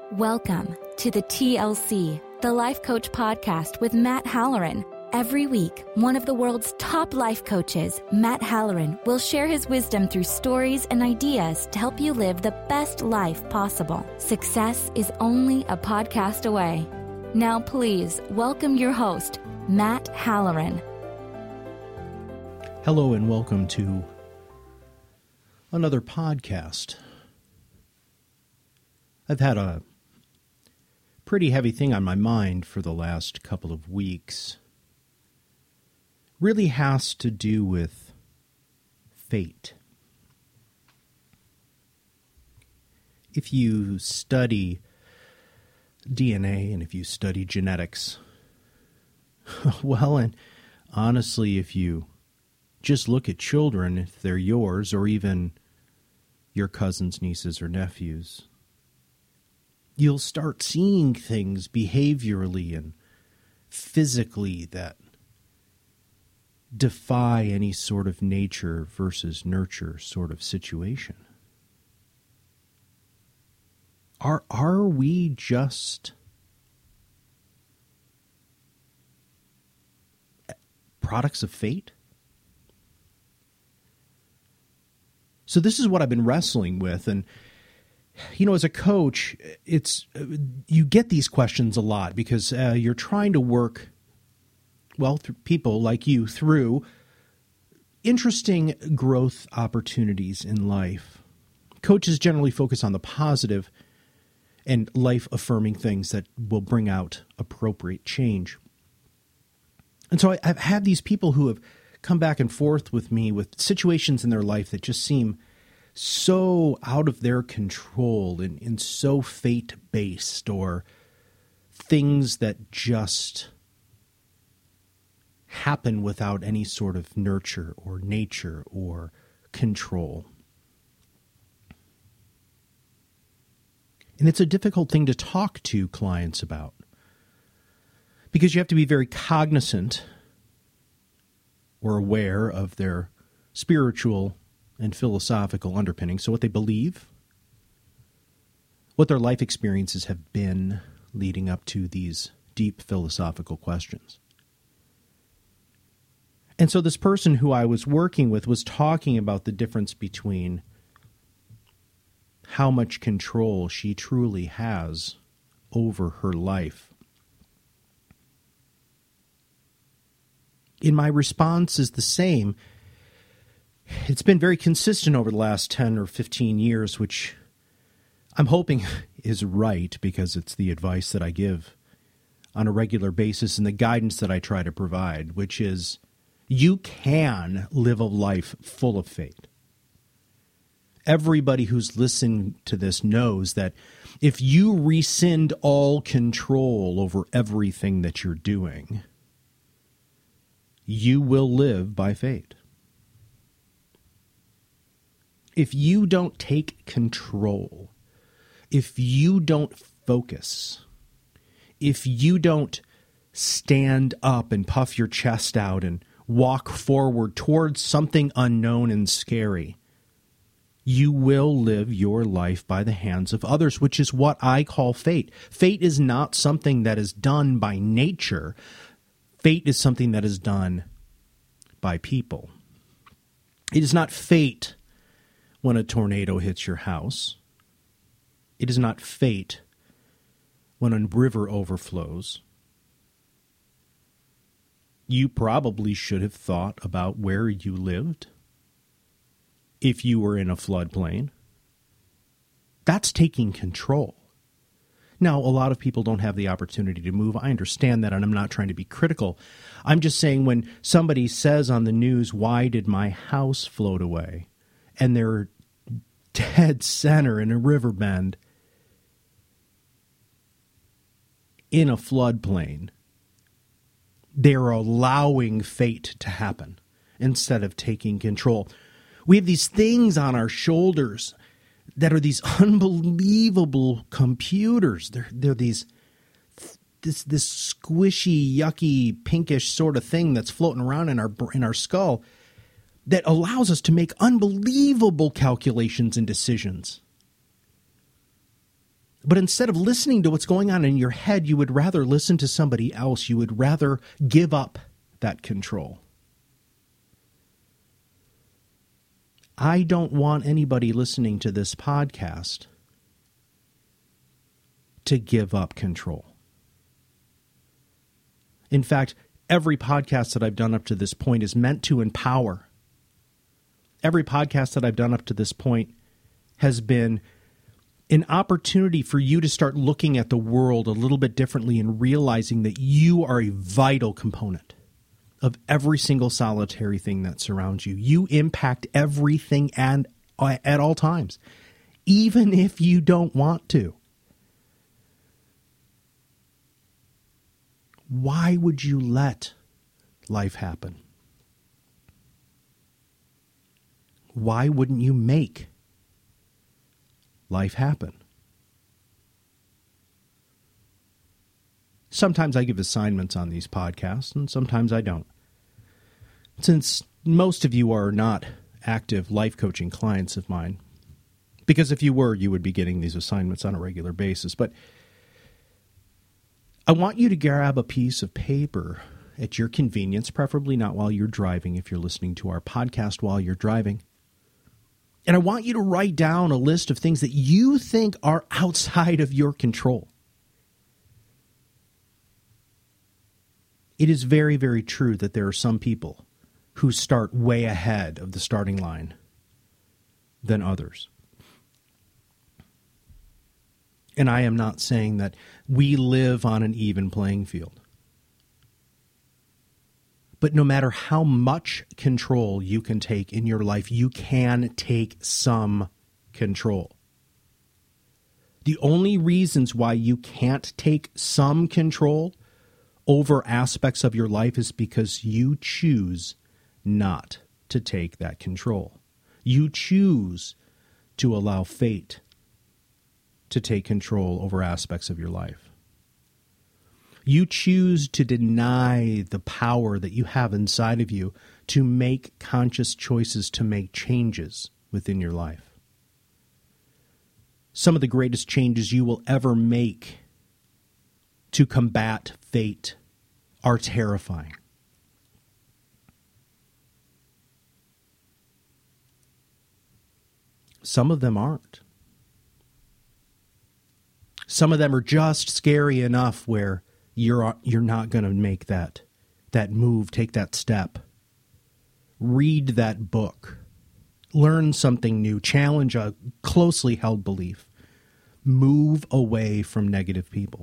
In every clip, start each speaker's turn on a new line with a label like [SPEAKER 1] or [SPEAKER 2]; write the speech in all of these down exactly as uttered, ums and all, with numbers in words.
[SPEAKER 1] Welcome to the T L C, the Life Coach Podcast with Matt Halloran. Every week, one of the world's top life coaches, Matt Halloran, will share his wisdom through stories and ideas to help you live the best life possible. Success is only a podcast away. Now, please welcome your host, Matt Halloran.
[SPEAKER 2] Hello and welcome to another podcast. I've had a pretty heavy thing on my mind for the last couple of weeks. Really has to do with fate. If you study D N A and if you study genetics, well, and honestly, if you just look at children, if they're yours or even your cousins, nieces, or nephews, you'll start seeing things behaviorally and physically that defy any sort of nature versus nurture sort of situation. Are, are we just products of fate? So this is what I've been wrestling with, and you know, as a coach, it's you get these questions a lot because uh, you're trying to work, well, through people like you through interesting growth opportunities in life. Coaches generally focus on the positive and life-affirming things that will bring out appropriate change. And so I, I've had these people who have come back and forth with me with situations in their life that just seem so out of their control and, and so fate-based, or things that just happen without any sort of nurture or nature or control. And it's a difficult thing to talk to clients about because you have to be very cognizant or aware of their spiritual and philosophical underpinning. So what they believe, what their life experiences have been leading up to these deep philosophical questions. And so this person who I was working with was talking about the difference between how much control she truly has over her life. In my response is the same. It's been very consistent over the last ten or fifteen years, which I'm hoping is right because it's the advice that I give on a regular basis and the guidance that I try to provide, which is you can live a life full of fate. Everybody who's listening to this knows that if you rescind all control over everything that you're doing, you will live by fate. If you don't take control, if you don't focus, if you don't stand up and puff your chest out and walk forward towards something unknown and scary, you will live your life by the hands of others, which is what I call fate. Fate is not something that is done by nature. Fate is something that is done by people. It is not fate when a tornado hits your house. It is not fate when a river overflows. You probably should have thought about where you lived if you were in a floodplain. That's taking control. Now, a lot of people don't have the opportunity to move. I understand that, and I'm not trying to be critical. I'm just saying when somebody says on the news, why did my house float away? And they're dead center in a river bend in a floodplain, they're allowing fate to happen instead of taking control. We have these things on our shoulders that are these unbelievable computers. They're they're these this this squishy, yucky, pinkish sort of thing that's floating around in our in our skull that allows us to make unbelievable calculations and decisions. But instead of listening to what's going on in your head, you would rather listen to somebody else. You would rather give up that control. I don't want anybody listening to this podcast to give up control. In fact, every podcast that I've done up to this point is meant to empower. Every podcast that I've done up to this point has been an opportunity for you to start looking at the world a little bit differently and realizing that you are a vital component of every single solitary thing that surrounds you. You impact everything and at all times, even if you don't want to. Why would you let life happen? Why wouldn't you make life happen? Sometimes I give assignments on these podcasts, and sometimes I don't. Since most of you are not active life coaching clients of mine, because if you were, you would be getting these assignments on a regular basis. But I want you to grab a piece of paper at your convenience, preferably not while you're driving if you're listening to our podcast while you're driving. And I want you to write down a list of things that you think are outside of your control. It is very, very true that there are some people who start way ahead of the starting line than others. And I am not saying that we live on an even playing field. But no matter how much control you can take in your life, you can take some control. The only reasons why you can't take some control over aspects of your life is because you choose not to take that control. You choose to allow fate to take control over aspects of your life. You choose to deny the power that you have inside of you to make conscious choices, to make changes within your life. Some of the greatest changes you will ever make to combat fate are terrifying. Some of them aren't. Some of them are just scary enough where you're you're not going to make that that move, take that step. Read that book. Learn something new. Challenge a closely held belief. Move away from negative people.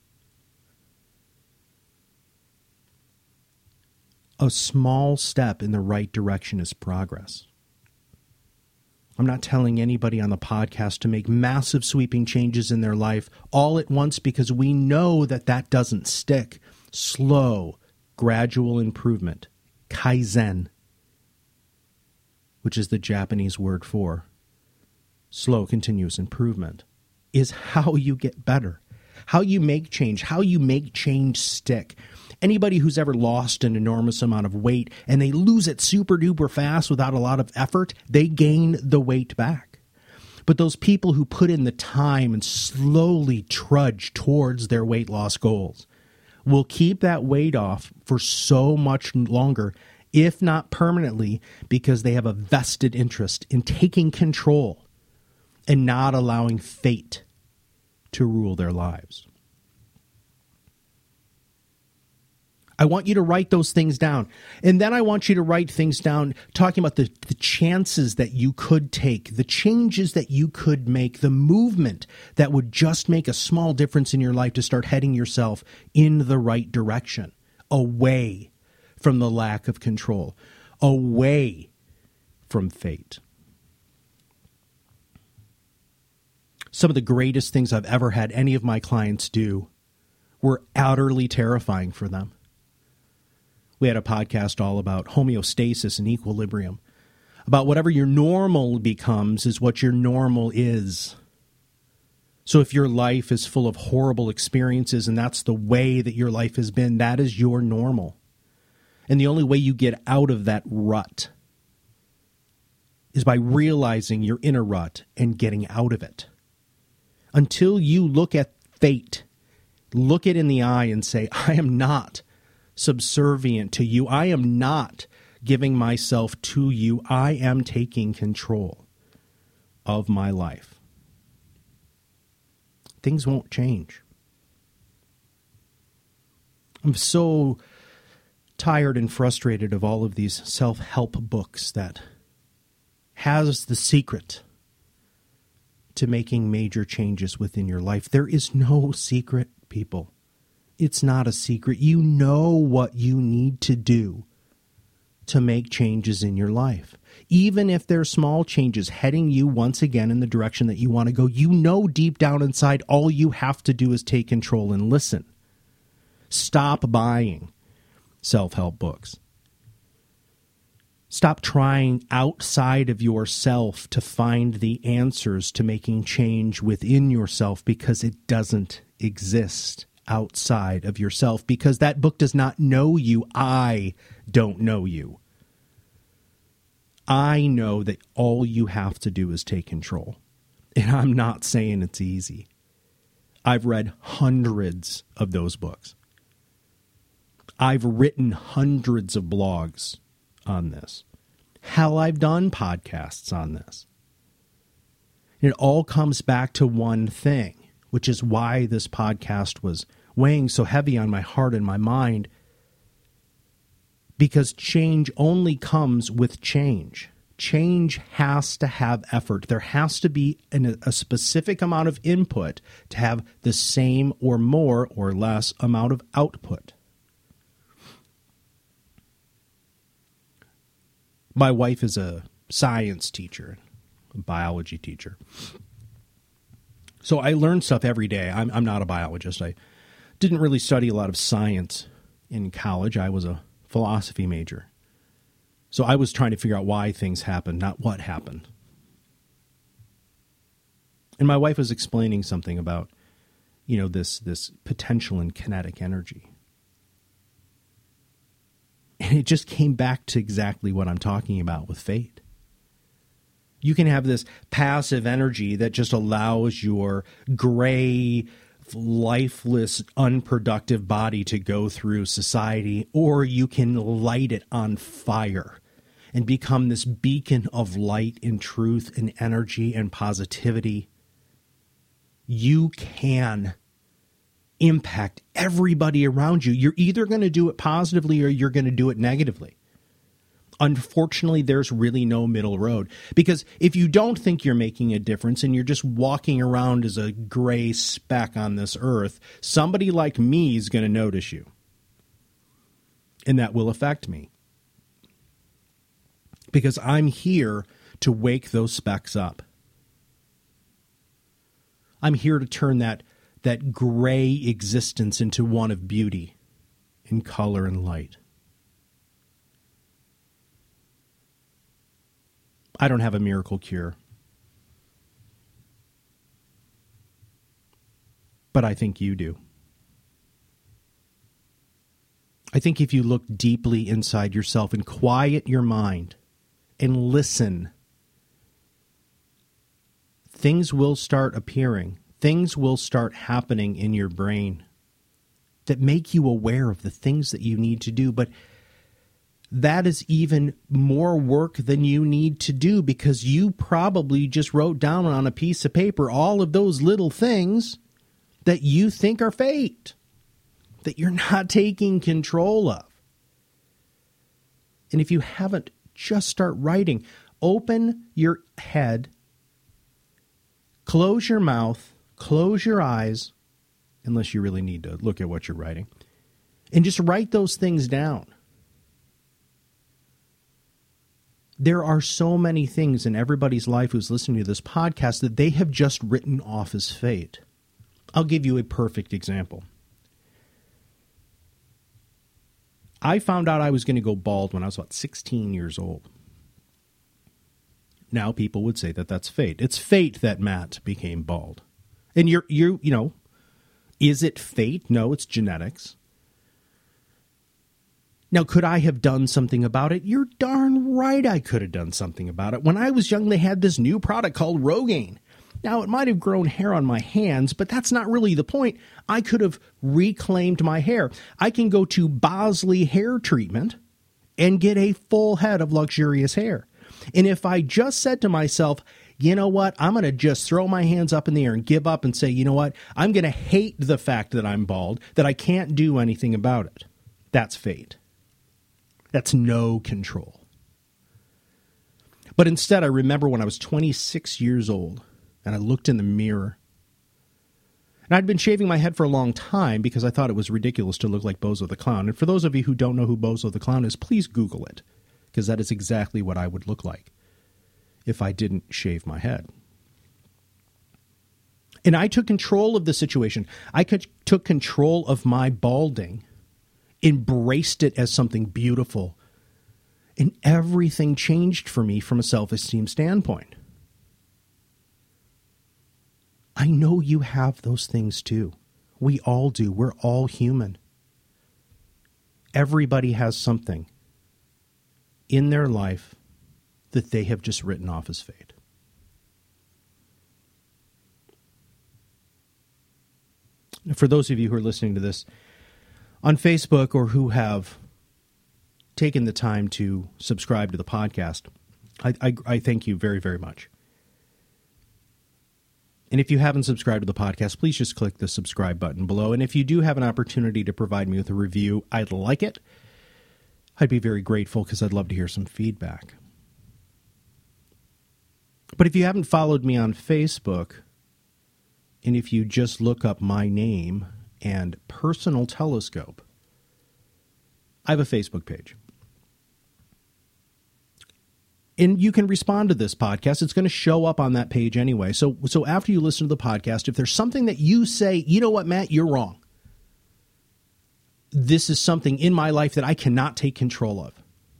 [SPEAKER 2] A small step in the right direction is progress. I'm not telling anybody on the podcast to make massive sweeping changes in their life all at once, because we know that that doesn't stick. Slow, gradual improvement, kaizen, which is the Japanese word for slow, continuous improvement, is how you get better, how you make change, how you make change stick. Anybody who's ever lost an enormous amount of weight and they lose it super duper fast without a lot of effort, they gain the weight back. But those people who put in the time and slowly trudge towards their weight loss goals will keep that weight off for so much longer, if not permanently, because they have a vested interest in taking control and not allowing fate to rule their lives. I want you to write those things down. And then I want you to write things down talking about the, the chances that you could take, the changes that you could make, the movement that would just make a small difference in your life to start heading yourself in the right direction, away from the lack of control, away from fate. Some of the greatest things I've ever had any of my clients do were utterly terrifying for them. We had a podcast all about homeostasis and equilibrium, about whatever your normal becomes is what your normal is. So if your life is full of horrible experiences and that's the way that your life has been, that is your normal. And the only way you get out of that rut is by realizing you're in a rut and getting out of it. Until you look at fate, look it in the eye and say, I am not subservient to you. I am not giving myself to you. I am taking control of my life. Things won't change. I'm so tired and frustrated of all of these self-help books that has the secret to making major changes within your life. There is no secret, people. It's not a secret. You know what you need to do to make changes in your life. Even if they're small changes heading you once again in the direction that you want to go, you know deep down inside all you have to do is take control and listen. Stop buying self-help books. Stop trying outside of yourself to find the answers to making change within yourself, because it doesn't exist outside of yourself, because that book does not know you. I don't know you. I know that all you have to do is take control. And I'm not saying it's easy. I've read hundreds of those books. I've written hundreds of blogs on this. Hell, I've done podcasts on this. And it all comes back to one thing, which is why this podcast was weighing so heavy on my heart and my mind, because change only comes with change. Change has to have effort. There has to be an, a specific amount of input to have the same or more or less amount of output. My wife is a science teacher, a biology teacher. So I learn stuff every day. I'm, I'm not a biologist. I didn't really study a lot of science in college. I was a philosophy major. So I was trying to figure out why things happen, not what happened. And my wife was explaining something about, you know, this, this potential and kinetic energy. And it just came back to exactly what I'm talking about with fate. You can have this passive energy that just allows your gray, lifeless, unproductive body to go through society, or you can light it on fire and become this beacon of light and truth and energy and positivity. You can impact everybody around you. You're either going to do it positively or you're going to do it negatively. Unfortunately, there's really no middle road, because if you don't think you're making a difference and you're just walking around as a gray speck on this earth, somebody like me is going to notice you. And that will affect me, because I'm here to wake those specks up. I'm here to turn that that gray existence into one of beauty and color and light. I don't have a miracle cure, but I think you do. I think if you look deeply inside yourself and quiet your mind and listen, things will start appearing. Things will start happening in your brain that make you aware of the things that you need to do. But that is even more work than you need to do, because you probably just wrote down on a piece of paper all of those little things that you think are fate, that you're not taking control of. And if you haven't, just start writing. Open your head, close your mouth, close your eyes, unless you really need to look at what you're writing, and just write those things down. There are so many things in everybody's life who's listening to this podcast that they have just written off as fate. I'll give you a perfect example. I found out I was going to go bald when I was about sixteen years old. Now people would say that that's fate. It's fate that Matt became bald. And you're, you, you know, is it fate? No, it's genetics. Now, could I have done something about it? You're darn right I could have done something about it. When I was young, they had this new product called Rogaine. Now, it might have grown hair on my hands, but that's not really the point. I could have reclaimed my hair. I can go to Bosley Hair Treatment and get a full head of luxurious hair. And if I just said to myself, you know what, I'm going to just throw my hands up in the air and give up and say, you know what, I'm going to hate the fact that I'm bald, that I can't do anything about it. That's fate. That's no control. But instead, I remember when I was twenty-six years old, and I looked in the mirror. And I'd been shaving my head for a long time because I thought it was ridiculous to look like Bozo the Clown. And for those of you who don't know who Bozo the Clown is, please Google it, because that is exactly what I would look like if I didn't shave my head. And I took control of the situation. I could, took control of my balding, embraced it as something beautiful, and everything changed for me from a self-esteem standpoint. I know you have those things too. We all do. We're all human. Everybody has something in their life that they have just written off as fate. For those of you who are listening to this on Facebook or who have taken the time to subscribe to the podcast, I, I, I thank you very, very much. And if you haven't subscribed to the podcast, please just click the subscribe button below. And if you do have an opportunity to provide me with a review, I'd like it. I'd be very grateful because I'd love to hear some feedback. But if you haven't followed me on Facebook, and if you just look up my name and Personal Telescope, I have a Facebook page. And you can respond to this podcast. It's going to show up on that page anyway. So, so after you listen to the podcast, if there's something that you say, you know what, Matt, you're wrong. This is something in my life that I cannot take control of.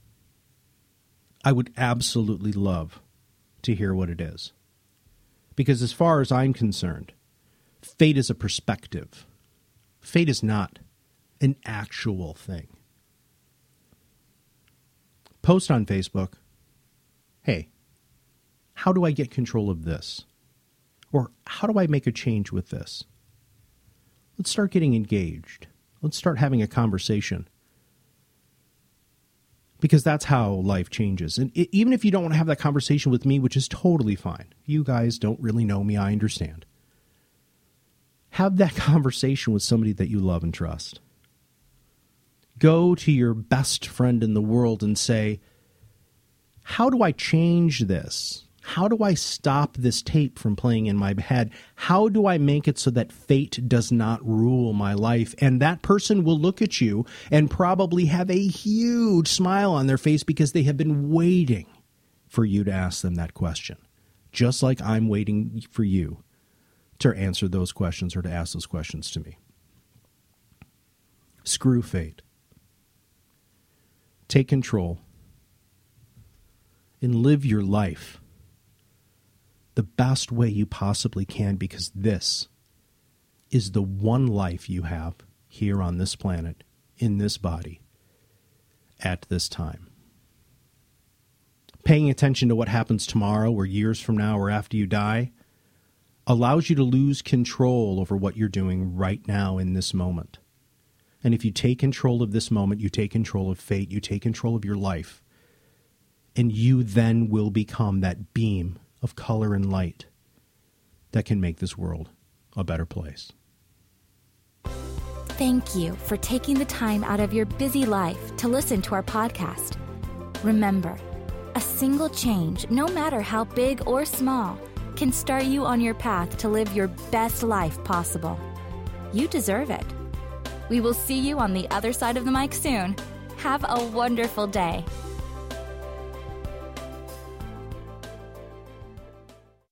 [SPEAKER 2] I would absolutely love to hear what it is. Because as far as I'm concerned, fate is a perspective. Fate is not an actual thing. Post on Facebook, hey, how do I get control of this? Or how do I make a change with this? Let's start getting engaged. Let's start having a conversation. Because that's how life changes. And it, even if you don't want to have that conversation with me, which is totally fine. You guys don't really know me, I understand. Have that conversation with somebody that you love and trust. Go to your best friend in the world and say, how do I change this? How do I stop this tape from playing in my head? How do I make it so that fate does not rule my life? And that person will look at you and probably have a huge smile on their face because they have been waiting for you to ask them that question. Just like I'm waiting for you to answer those questions or to ask those questions to me. Screw fate. Take control. And live your life the best way you possibly can, because this is the one life you have here on this planet, in this body, at this time. Paying attention to what happens tomorrow or years from now or after you die allows you to lose control over what you're doing right now in this moment. And if you take control of this moment, you take control of fate, you take control of your life. And you then will become that beam of color and light that can make this world a better place.
[SPEAKER 1] Thank you for taking the time out of your busy life to listen to our podcast. Remember, a single change, no matter how big or small, can start you on your path to live your best life possible. You deserve it. We will see you on the other side of the mic soon. Have a wonderful day.